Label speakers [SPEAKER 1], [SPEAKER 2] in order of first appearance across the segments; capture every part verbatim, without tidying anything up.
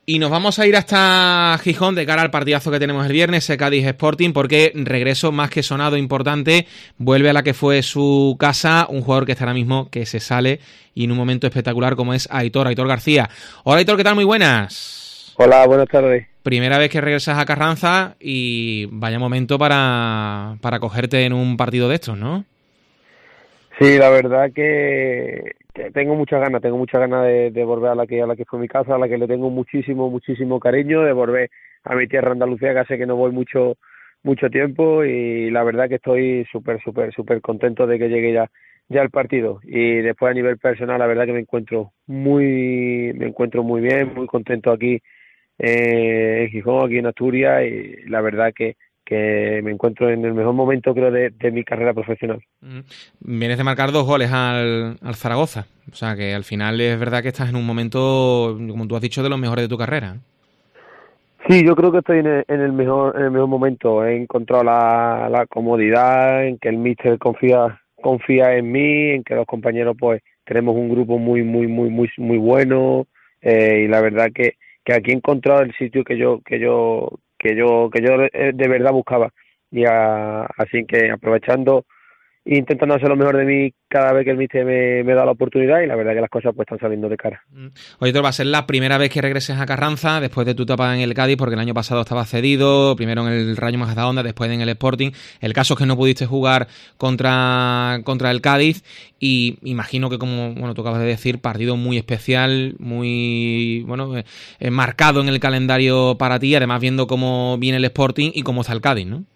[SPEAKER 1] Y nos vamos a ir hasta Gijón de cara al partidazo que tenemos el viernes, ese Cádiz Sporting, porque regreso más que sonado importante, vuelve a la que fue su casa, un jugador que está ahora mismo que se sale y en un momento espectacular como es Aitor, Aitor García. Hola Aitor, ¿qué tal? Muy buenas.
[SPEAKER 2] Hola, buenas tardes.
[SPEAKER 1] Primera vez que regresas a Carranza y vaya momento para, para cogerte en un partido de estos, ¿no?
[SPEAKER 2] Sí, la verdad que, que tengo muchas ganas, tengo muchas ganas de, de volver a la que a la que fue mi casa, a la que le tengo muchísimo, muchísimo cariño, de volver a mi tierra Andalucía, que hace que no voy mucho mucho tiempo, y la verdad que estoy súper, súper, súper contento de que llegue ya ya el partido. Y después a nivel personal, la verdad que me encuentro muy me encuentro muy bien, muy contento aquí eh, en Gijón, aquí en Asturias, y la verdad que que me encuentro en el mejor momento, creo, de, de mi carrera profesional.
[SPEAKER 1] Vienes de marcar dos goles al, al Zaragoza, o sea que al final es verdad que estás en un momento, como tú has dicho, de los mejores de tu carrera.
[SPEAKER 2] Sí, yo creo que estoy en el, en el mejor en el mejor momento. He encontrado la, la comodidad, en que el míster confía confía en mí, en que los compañeros pues tenemos un grupo muy muy muy muy muy bueno, eh, y la verdad que, que aquí he encontrado el sitio que yo que yo que yo que yo de, de verdad buscaba, y a, así que aprovechando e intentando hacer lo mejor de mí cada vez que el míster me, me da la oportunidad, y la verdad que las cosas pues están saliendo de cara.
[SPEAKER 1] Oye, Héctor, va a ser la primera vez que regreses a Carranza después de tu etapa en el Cádiz, porque el año pasado estabas cedido, primero en el Rayo Majadahonda, después en el Sporting. El caso es que no pudiste jugar contra, contra el Cádiz, y imagino que, como bueno tú acabas de decir, partido muy especial, muy bueno eh, marcado en el calendario para ti, además viendo cómo viene el Sporting y cómo está el Cádiz, ¿no?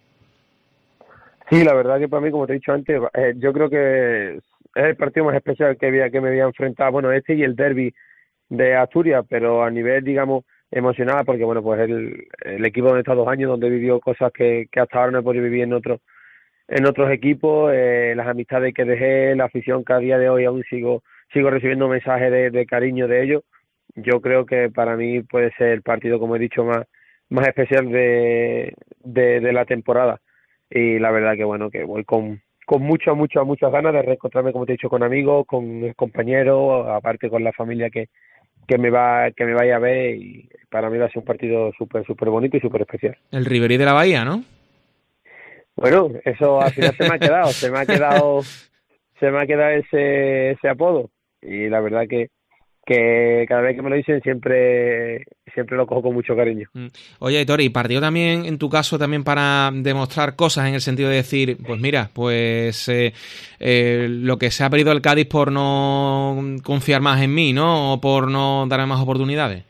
[SPEAKER 2] Sí, la verdad que para mí, como te he dicho antes, eh, yo creo que es el partido más especial que, había, que me había enfrentado, bueno, este y el derbi de Asturias, pero a nivel, digamos, emocional, porque bueno, pues el, el equipo donde he estado dos años, donde he vivido cosas que, que hasta ahora no he podido vivir en otros en otros equipos, eh, las amistades que dejé, la afición que a día de hoy aún sigo sigo recibiendo mensajes de, de cariño de ellos. Yo creo que para mí puede ser el partido, como he dicho, más más especial de, de, de la temporada, y la verdad que bueno, que voy con con muchas, muchas, muchas ganas de reencontrarme, como te he dicho, con amigos, con compañeros, aparte con la familia que que me va que me vaya a ver, y para mí va a ser un partido súper súper bonito y súper especial.
[SPEAKER 1] El Riverí de la Bahía, ¿no?
[SPEAKER 2] Bueno, eso al final se me ha quedado, se me ha quedado se me ha quedado ese ese apodo, y la verdad que que cada vez que me lo dicen siempre siempre lo cojo con mucho cariño.
[SPEAKER 1] Oye, Tori, ¿y partido también en tu caso también para demostrar cosas, en el sentido de decir, pues mira, pues eh, eh, lo que se ha perdido el Cádiz por no confiar más en mí, ¿no? O por no darme más oportunidades?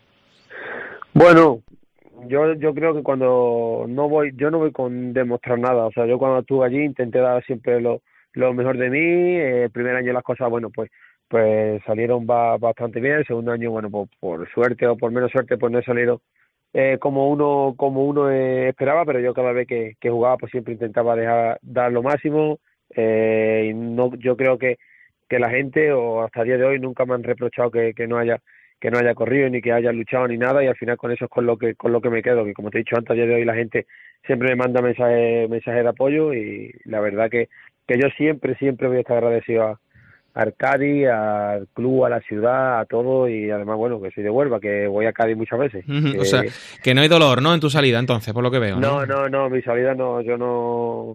[SPEAKER 2] Bueno, yo yo creo que cuando no voy, yo no voy con demostrar nada. O sea, yo cuando estuve allí intenté dar siempre lo, lo mejor de mí. Eh, el primer año las cosas, bueno, pues pues salieron ba- bastante bien. El segundo año, bueno, pues por suerte o por menos suerte, pues no salieron eh, como uno como uno eh, esperaba, pero yo cada vez que, que jugaba, pues siempre intentaba dejar dar lo máximo. Eh, y no, yo creo que que la gente, o hasta el día de hoy, nunca me han reprochado que, que no haya que no haya corrido ni que haya luchado ni nada, y al final con eso es con lo que con lo que me quedo, que como te he dicho antes, a día de hoy la gente siempre me manda mensajes mensajes de apoyo, y la verdad que que yo siempre siempre voy a estar agradecido a al Cádiz, al club, a la ciudad, a todo, y además, bueno, que soy de Huelva, que voy a Cádiz muchas veces.
[SPEAKER 1] O sea,
[SPEAKER 2] Que
[SPEAKER 1] que no hay dolor, ¿no? En tu salida, entonces, por lo que veo, ¿no?
[SPEAKER 2] no, no, no, mi salida no, yo no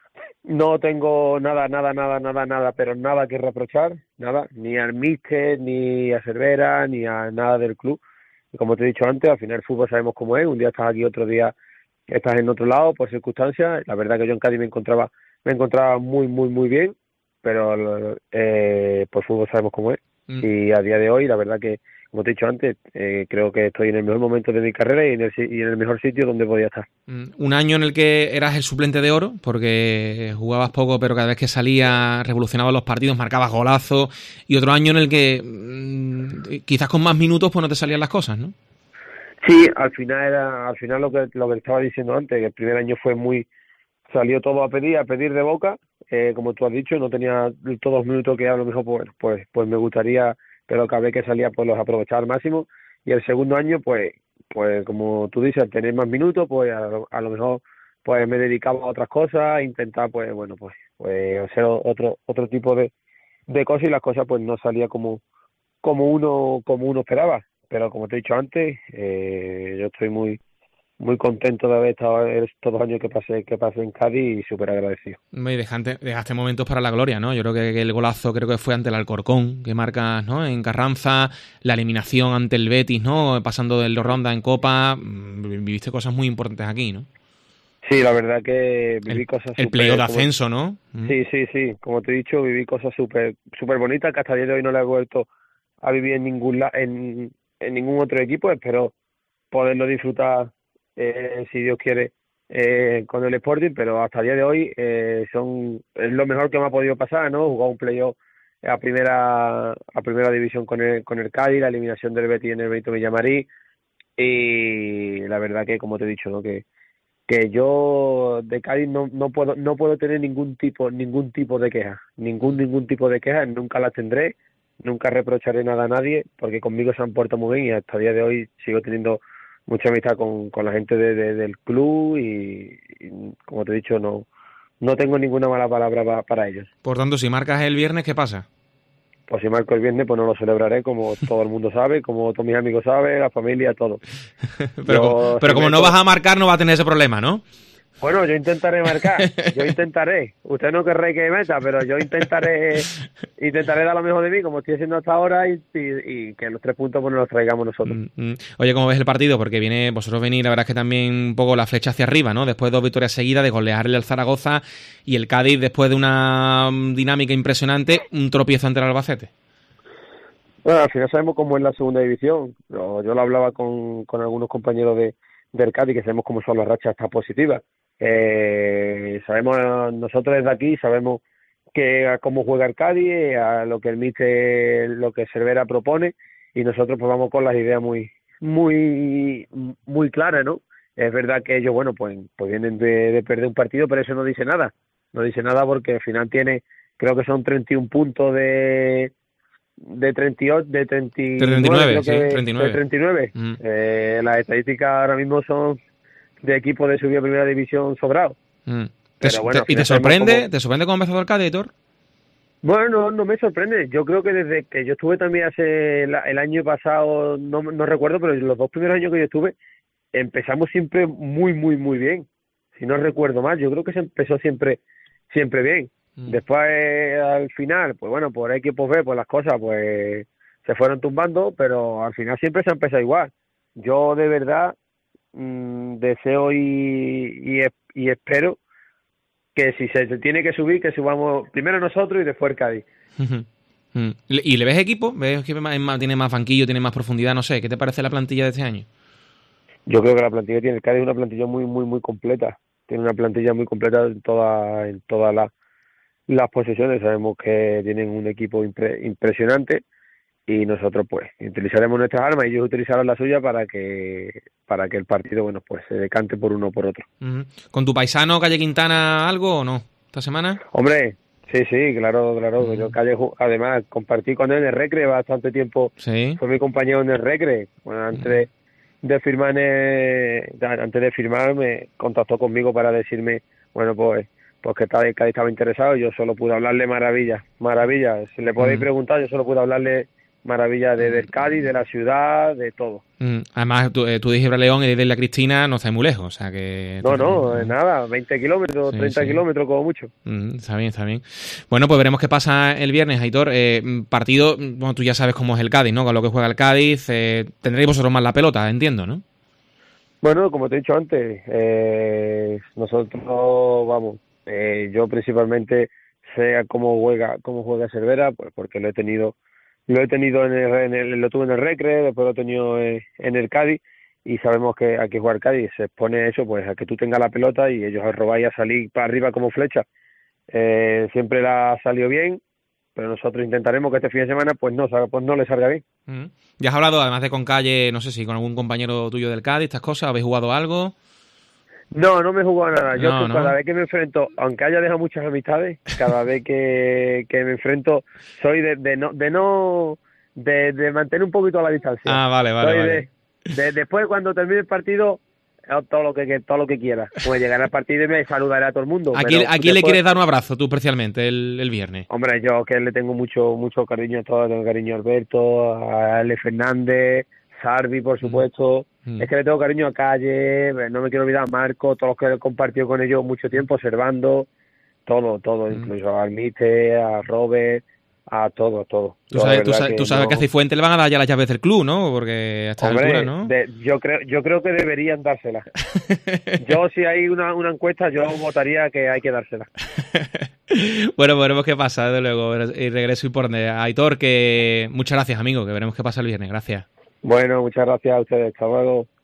[SPEAKER 2] no tengo nada, nada, nada, nada, nada, pero nada que reprochar, nada, ni al míster, ni a Cervera, ni a nada del club. Y como te he dicho antes, al final el fútbol sabemos cómo es, un día estás aquí, otro día estás en otro lado por circunstancias. La verdad que yo en Cádiz me encontraba me encontraba muy, muy, muy bien, pero eh, por fútbol sabemos cómo es.
[SPEAKER 1] Mm.
[SPEAKER 2] Y a día de hoy, la verdad que, como te he dicho antes, eh, creo que estoy en el mejor momento de mi carrera, y en el, si- y en el mejor sitio donde podía estar.
[SPEAKER 1] Un año en el que eras el suplente de oro, porque jugabas poco, pero cada vez que salía revolucionabas los partidos, marcabas golazos, y otro año en el que mmm, quizás con más minutos pues no te salían las cosas, ¿no?
[SPEAKER 2] Sí, al final era, al final lo que lo que estaba diciendo antes, que el primer año fue muy, salió todo a pedir, a pedir de boca, eh, como tú has dicho, no tenía todos los minutos que a lo mejor pues, pues, pues me gustaría, pero cada vez que salía pues los aprovechaba al máximo. Y el segundo año, pues, pues como tú dices, al tener más minutos, pues a, lo- a lo mejor pues me dedicaba a otras cosas, intentar pues, bueno, pues, pues hacer otro, otro tipo de, de cosas, y las cosas pues no salía como, como uno, como uno esperaba. pero como te he dicho antes, eh, yo estoy muy muy contento de haber estado estos dos años que pasé que pasé en Cádiz y súper agradecido.
[SPEAKER 1] Y dejaste, dejaste momentos para la gloria, ¿no? Yo creo que el golazo creo que fue ante el Alcorcón, que marcas, ¿no? En Carranza, la eliminación ante el Betis, ¿no? Pasando de los ronda en Copa, viviste cosas muy importantes aquí, ¿no?
[SPEAKER 2] Sí, la verdad que viví
[SPEAKER 1] el,
[SPEAKER 2] cosas
[SPEAKER 1] El
[SPEAKER 2] super,
[SPEAKER 1] playoff de
[SPEAKER 2] como,
[SPEAKER 1] ascenso, ¿no?
[SPEAKER 2] Sí, sí, sí, como te he dicho, viví cosas súper súper bonitas que hasta el día de hoy no le he vuelto a vivir en ningún la, en, en ningún otro equipo. Espero poderlo disfrutar, eh, si Dios quiere, eh, con el Sporting, pero hasta el día de hoy eh, son es lo mejor que me ha podido pasar, ¿no? Jugar un playoff a primera a primera división con el con el Cádiz, la eliminación del Betis en el Benito Villamarín, y la verdad que, como te he dicho, ¿no? que que yo de Cádiz no no puedo no puedo tener ningún tipo ningún tipo de queja, ningún ningún tipo de queja, nunca las tendré, nunca reprocharé nada a nadie, porque conmigo se han portado muy bien y hasta el día de hoy sigo teniendo mucha amistad con, con la gente de, de, del club y, y, como te he dicho, no no tengo ninguna mala palabra pa, para ellos.
[SPEAKER 1] Por tanto, si marcas el viernes, ¿qué pasa?
[SPEAKER 2] Pues si marco el viernes, pues no lo celebraré, como todo el mundo sabe, como todos mis amigos saben, la familia, todo.
[SPEAKER 1] pero
[SPEAKER 2] yo,
[SPEAKER 1] como, pero
[SPEAKER 2] si
[SPEAKER 1] como
[SPEAKER 2] meto...
[SPEAKER 1] no vas a marcar, no vas a tener ese problema, ¿no?
[SPEAKER 2] Bueno, yo intentaré marcar, yo intentaré. Usted no querrá que meta, pero yo intentaré intentaré dar lo mejor de mí, como estoy haciendo hasta ahora, y, y, y que los tres puntos pues nos los traigamos nosotros.
[SPEAKER 1] Mm, mm. Oye, ¿cómo ves el partido? Porque viene, vosotros venís, la verdad es que también un poco la flecha hacia arriba, ¿no? Después de dos victorias seguidas, de golearle al Zaragoza, y el Cádiz, después de una dinámica impresionante, un tropiezo ante el Albacete.
[SPEAKER 2] Bueno, al final sabemos cómo es la segunda división. Yo, yo lo hablaba con, con algunos compañeros de del Cádiz, que sabemos cómo son las rachas tan positivas. Eh, sabemos, nosotros desde aquí sabemos que a cómo juega el Cádiz, a lo que el míster, lo que Cervera propone, y nosotros pues vamos con las ideas muy muy muy claras, ¿no? Es verdad que ellos, bueno, pues, pues vienen de, de perder un partido, pero eso no dice nada. No dice nada porque al final tiene, creo que son treinta y un puntos de de treinta y ocho, de treinta y nueve,
[SPEAKER 1] treinta y nueve,
[SPEAKER 2] creo
[SPEAKER 1] sí,
[SPEAKER 2] que,
[SPEAKER 1] treinta y nueve.
[SPEAKER 2] de treinta y nueve. Mm. Eh, las estadísticas ahora mismo son de equipos de subida a primera división sobrados.
[SPEAKER 1] Mm. Pero bueno, ¿y te sorprende, cómo... te sorprende cómo ha empezado el Cádiz, Héctor?
[SPEAKER 2] Bueno, no, no me sorprende. Yo creo que desde que yo estuve también hace el, el año pasado, no, no recuerdo, pero los dos primeros años que yo estuve, empezamos siempre muy, muy, muy bien. Si no recuerdo mal, yo creo que se empezó siempre, siempre bien. Mm. Después, eh, al final, pues bueno, por X por B, pues las cosas pues se fueron tumbando, pero al final siempre se ha empezado igual. Yo de verdad mmm, deseo y, y, y espero que si se, se tiene que subir, que subamos primero nosotros y después el Cádiz.
[SPEAKER 1] ¿Y le ves equipo? ¿Ves que tiene más banquillo, tiene más profundidad? No sé, ¿qué te parece la plantilla de este año?
[SPEAKER 2] Yo creo que la plantilla tiene el Cádiz una plantilla muy, muy, muy completa. Tiene una plantilla muy completa en toda, en todas las las posesiones. Sabemos que tienen un equipo impre, impresionante y nosotros pues utilizaremos nuestras armas y ellos utilizarán la suya para que para que el partido bueno pues se decante por uno o por otro.
[SPEAKER 1] Uh-huh. ¿Con tu paisano Calle Quintana algo o no esta semana?
[SPEAKER 2] Hombre, sí, sí, claro, claro. Uh-huh. Yo Calle, además compartí con él en el Recre bastante tiempo.
[SPEAKER 1] Sí.
[SPEAKER 2] Fue mi compañero en el Recre. Bueno, antes uh-huh. de, de firmar el, antes de firmar me contactó conmigo para decirme bueno pues porque el Cádiz estaba interesado y yo solo pude hablarle maravillas, maravillas. Si le podéis mm. preguntar, yo solo pude hablarle maravillas de, del Cádiz, de la ciudad, de todo.
[SPEAKER 1] Mm. Además, tú, tú de Gibraleón León y de la Cristina no estás muy lejos, o sea que...
[SPEAKER 2] No, no, no, nada, veinte kilómetros, sí, treinta sí. kilómetros como mucho.
[SPEAKER 1] Mm, está bien, está bien. Bueno, pues veremos qué pasa el viernes, Aitor. Eh, partido, bueno, tú ya sabes cómo es el Cádiz, ¿no? Con lo que juega el Cádiz, eh, tendréis vosotros más la pelota, entiendo, ¿no?
[SPEAKER 2] Bueno, como te he dicho antes, eh, nosotros, vamos... Eh, yo principalmente sé cómo juega cómo juega Cervera, pues porque lo he tenido lo he tenido en el, en el lo tuve en el Recre, después lo he tenido en, en el Cádiz y sabemos que hay que jugar Cádiz se expone a eso, pues a que tú tengas la pelota y ellos a robar y a salir para arriba como flecha. Eh, siempre la ha salido bien, pero nosotros intentaremos que este fin de semana pues no pues no le salga bien.
[SPEAKER 1] Mm. ¿Ya has hablado además de con Calle, no sé si con algún compañero tuyo del Cádiz, estas cosas? ¿Habéis jugado algo?
[SPEAKER 2] No, no me he jugado nada. Yo
[SPEAKER 1] no,
[SPEAKER 2] cada
[SPEAKER 1] no.
[SPEAKER 2] vez que me enfrento, aunque haya dejado muchas amistades, cada vez que, que me enfrento, soy de, de no, de no, de, de mantener un poquito a la distancia.
[SPEAKER 1] Ah, vale, vale.
[SPEAKER 2] Soy
[SPEAKER 1] vale.
[SPEAKER 2] De, de, después cuando termine el partido, todo lo que todo lo que quiera. Pues llegaré al partido y me saludaré a todo el mundo.
[SPEAKER 1] ¿A quién, ¿a quién le quieres dar un abrazo tú especialmente el, el viernes?
[SPEAKER 2] Hombre, yo que le tengo mucho mucho cariño a todos, tengo cariño a Alberto, a Ale Fernández, Sarvi, por supuesto. Mm. Es que le tengo cariño a Calle, no me quiero olvidar a Marco, todos los que he compartido con ellos mucho tiempo, Servando, todo, todo, mm. incluso a Armite, a Robert, a todo, todo.
[SPEAKER 1] Tú sabes, tú sabes, que, tú sabes no... que a Cifuentes le van a dar ya las llaves del club, ¿no? Porque a esta
[SPEAKER 2] Hombre,
[SPEAKER 1] altura, ¿no?
[SPEAKER 2] De, yo creo yo creo que deberían dárselas. Yo, si hay una, una encuesta, yo votaría que hay que dárselas.
[SPEAKER 1] Bueno, veremos qué pasa, desde luego. Y regreso y por donde. Aitor, que muchas gracias, amigo, que veremos qué pasa el viernes. Gracias.
[SPEAKER 2] Bueno, muchas gracias a ustedes. Hasta luego.